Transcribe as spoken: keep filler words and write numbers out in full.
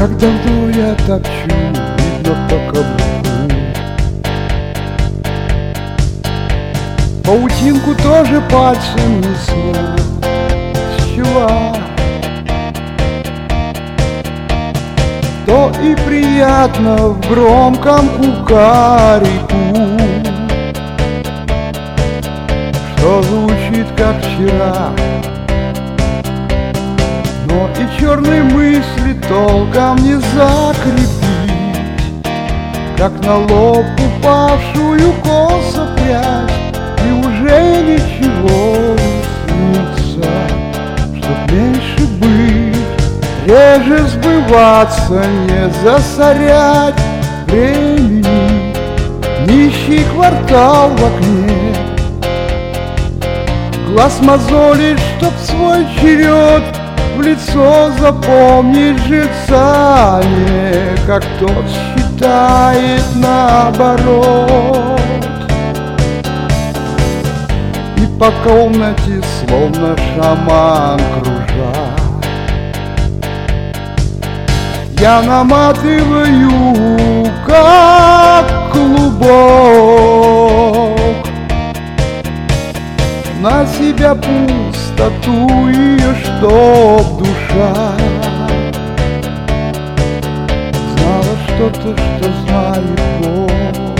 Как давно я топчу, видно по каблуку. Паутинку тоже пальцем не снять. С чего? То и приятно в громком кукареку, что звучит как вчера. Но и черные мысли толком не закрепить, как на лоб упавшую косо прядь. И уже ничего не снится, чтоб меньше быть, реже сбываться, не засорять времени. Нищий квартал в окне, глаз мозолит, чтоб свой черед в лицо запомнить жильца, не как тот считает наоборот. И по комнате словно шаман кружа я наматываю, как клубок, на себя пустоту ее, чтоб душа знала что-то, что знает Бог.